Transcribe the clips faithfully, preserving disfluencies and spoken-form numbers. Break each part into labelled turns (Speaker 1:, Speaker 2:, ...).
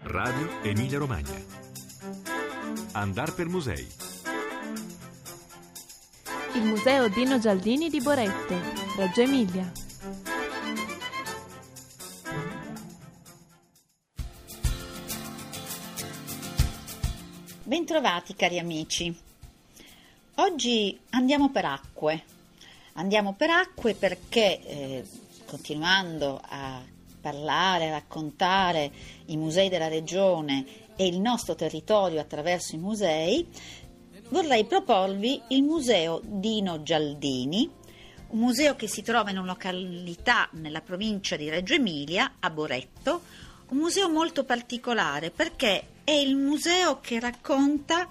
Speaker 1: Radio Emilia Romagna. Andar per musei.
Speaker 2: Il Museo Dino Gialdini di Boretto, Reggio Emilia.
Speaker 3: Bentrovati cari amici. Oggi andiamo per acque. Andiamo per acque perché, eh, continuando a parlare, a raccontare i musei della regione e il nostro territorio attraverso i musei, vorrei proporvi il Museo Dino Gialdini, un museo che si trova in una località nella provincia di Reggio Emilia, a Boretto, un museo molto particolare perché è il museo che racconta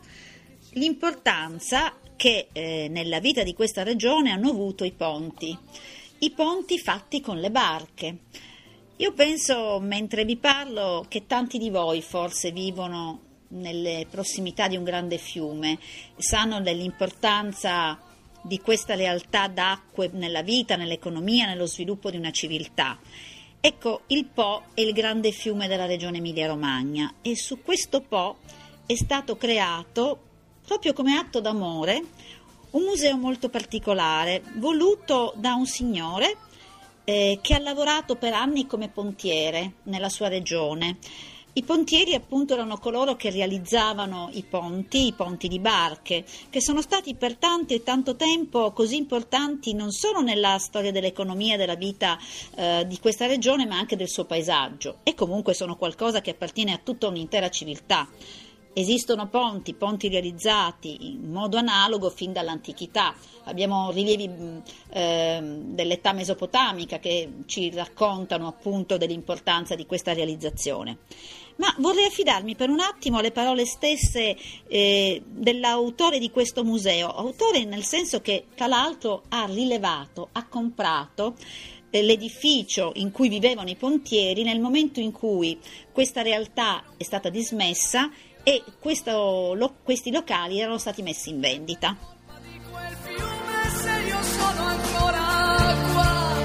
Speaker 3: l'importanza che eh, nella vita di questa regione hanno avuto i ponti, i ponti fatti con le barche. Io penso, mentre vi parlo, che tanti di voi forse vivono nelle prossimità di un grande fiume, sanno dell'importanza di questa realtà d'acque nella vita, nell'economia, nello sviluppo di una civiltà. Ecco, il Po è il grande fiume della regione Emilia-Romagna e su questo Po è stato creato, proprio come atto d'amore, un museo molto particolare, voluto da un signore eh, che ha lavorato per anni come pontiere nella sua regione. I pontieri appunto erano coloro che realizzavano i ponti, i ponti di barche, che sono stati per tanto e tanto tempo così importanti non solo nella storia dell'economia e della vita eh, di questa regione, ma anche del suo paesaggio, e comunque sono qualcosa che appartiene a tutta un'intera civiltà. Esistono ponti, ponti realizzati in modo analogo fin dall'antichità. Abbiamo rilievi eh, dell'età mesopotamica che ci raccontano appunto dell'importanza di questa realizzazione. Ma vorrei affidarmi per un attimo alle parole stesse eh, dell'autore di questo museo, autore nel senso che tra l'altro ha rilevato, ha comprato eh, l'edificio in cui vivevano i pontieri nel momento in cui questa realtà è stata dismessa e questo, lo, questi locali erano stati messi in vendita.
Speaker 4: Di quel fiume, se io sono ancora acqua,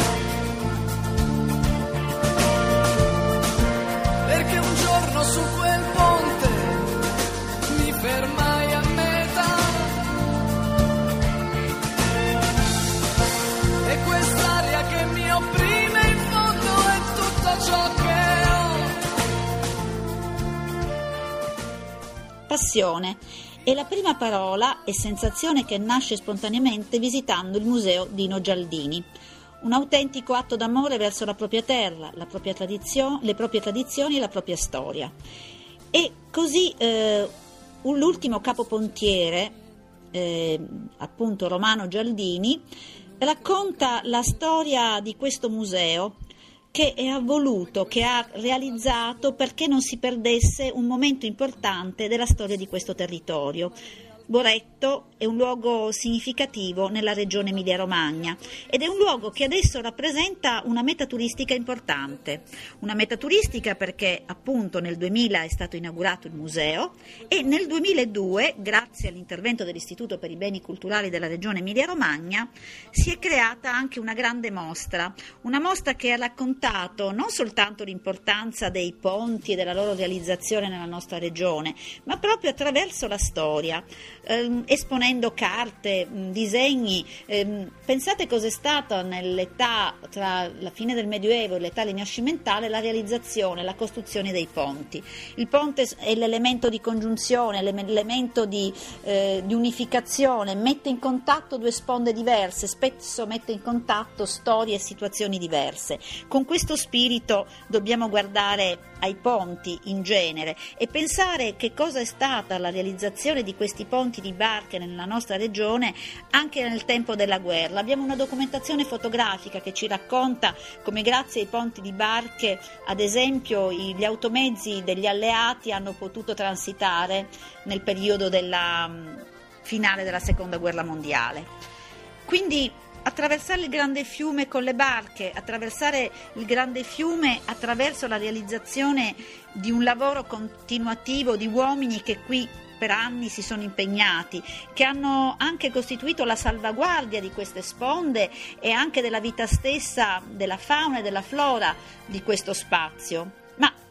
Speaker 4: perché un giorno su quel ponte mi fermai a metà e quest'aria che mi opprime in fondo è tutto ciò che
Speaker 3: Passione è la prima parola e sensazione che nasce spontaneamente visitando il Museo Dino Gialdini, un autentico atto d'amore verso la propria terra, la propria tradizione, le proprie tradizioni e la propria storia. E così eh, l'ultimo capopontiere, eh, appunto Romano Gialdini, racconta la storia di questo museo che ha voluto, che ha realizzato perché non si perdesse un momento importante della storia di questo territorio. Boretto è un luogo significativo nella regione Emilia-Romagna ed è un luogo che adesso rappresenta una meta turistica importante. Una meta turistica perché appunto nel duemila è stato inaugurato il museo e nel duemiladue, grazie all'intervento dell'Istituto per i Beni Culturali della regione Emilia-Romagna, si è creata anche una grande mostra, una mostra che ha raccontato non soltanto l'importanza dei ponti e della loro realizzazione nella nostra regione, ma proprio attraverso la storia. Ehm, esponendo carte, mh, disegni. Ehm, pensate cos'è stata nell'età tra la fine del Medioevo e l'età rinascimentale la realizzazione, la costruzione dei ponti. Il ponte è l'elemento di congiunzione, l'elemento di, eh, di unificazione, mette in contatto due sponde diverse, spesso mette in contatto storie e situazioni diverse. Con questo spirito dobbiamo guardare ai ponti in genere e pensare che cosa è stata la realizzazione di questi ponti di barche nella nostra regione anche nel tempo della guerra. Abbiamo una documentazione fotografica che ci racconta come grazie ai ponti di barche, ad esempio, gli automezzi degli alleati hanno potuto transitare nel periodo della finale della seconda guerra mondiale. Quindi attraversare il grande fiume con le barche, attraversare il grande fiume attraverso la realizzazione di un lavoro continuativo di uomini che qui per anni si sono impegnati, che hanno anche costituito la salvaguardia di queste sponde e anche della vita stessa, della fauna e della flora di questo spazio. Ma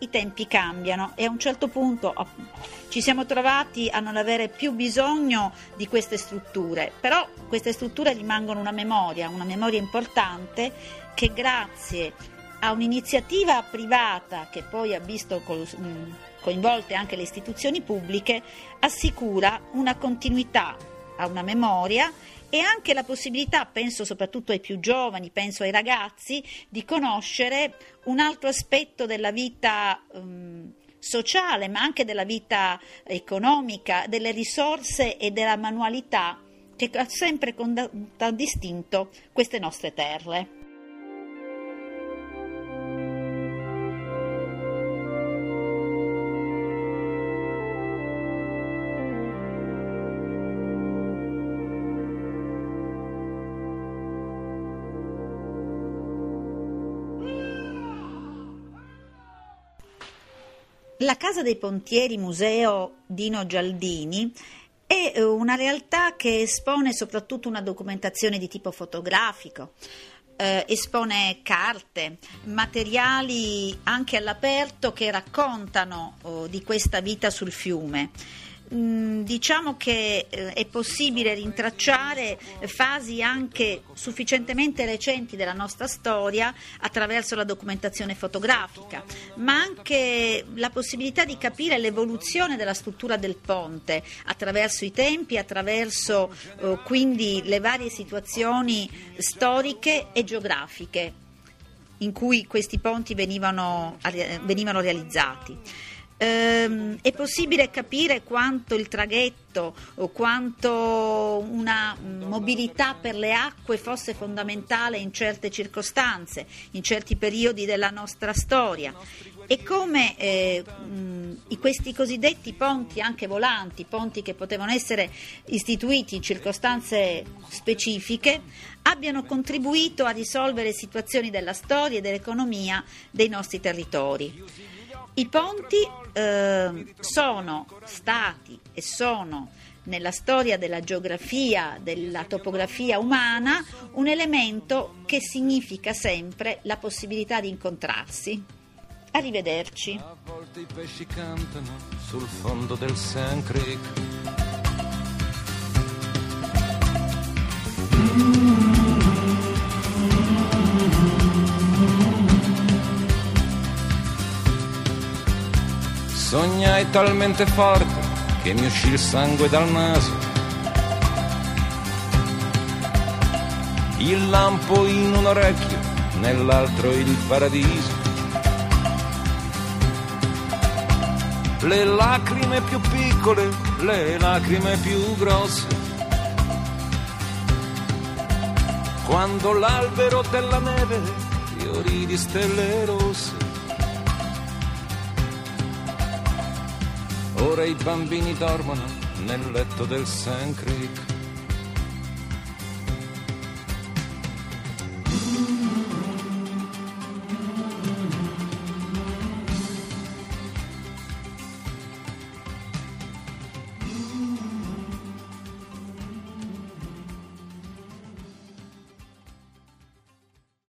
Speaker 3: i tempi cambiano e a un certo punto ci siamo trovati a non avere più bisogno di queste strutture, però queste strutture rimangono una memoria, una memoria importante che grazie a un'iniziativa privata che poi ha visto coinvolte anche le istituzioni pubbliche assicura una continuità a una memoria e anche la possibilità, penso soprattutto ai più giovani, penso ai ragazzi, di conoscere un altro aspetto della vita um, sociale, ma anche della vita economica, delle risorse e della manualità che ha sempre contraddistinto queste nostre terre. La Casa dei Pontieri Museo Dino Gialdini è una realtà che espone soprattutto una documentazione di tipo fotografico, eh, espone carte, materiali anche all'aperto che raccontano oh, di questa vita sul fiume. Mm, diciamo che eh, è possibile rintracciare fasi anche sufficientemente recenti della nostra storia attraverso la documentazione fotografica, ma anche la possibilità di capire l'evoluzione della struttura del ponte attraverso i tempi, attraverso eh, quindi le varie situazioni storiche e geografiche in cui questi ponti venivano, venivano realizzati. Ehm, è possibile capire quanto il traghetto o quanto una mobilità per le acque fosse fondamentale in certe circostanze, in certi periodi della nostra storia, e come eh, mh, questi cosiddetti ponti anche volanti, ponti che potevano essere istituiti in circostanze specifiche, abbiano contribuito a risolvere situazioni della storia e dell'economia dei nostri territori. I ponti eh, sono stati e sono nella storia della geografia, della topografia umana, un elemento che significa sempre la possibilità di incontrarsi. Arrivederci.
Speaker 5: A volte i pesci cantano sul fondo del Sand Creek. Sognai talmente forte che mi uscì il sangue dal naso. Il lampo in un orecchio, nell'altro il paradiso. Le lacrime più piccole, le lacrime più grosse. Quando l'albero della neve fiorì di stelle rosse. Ora i bambini dormono nel letto del Sand Creek.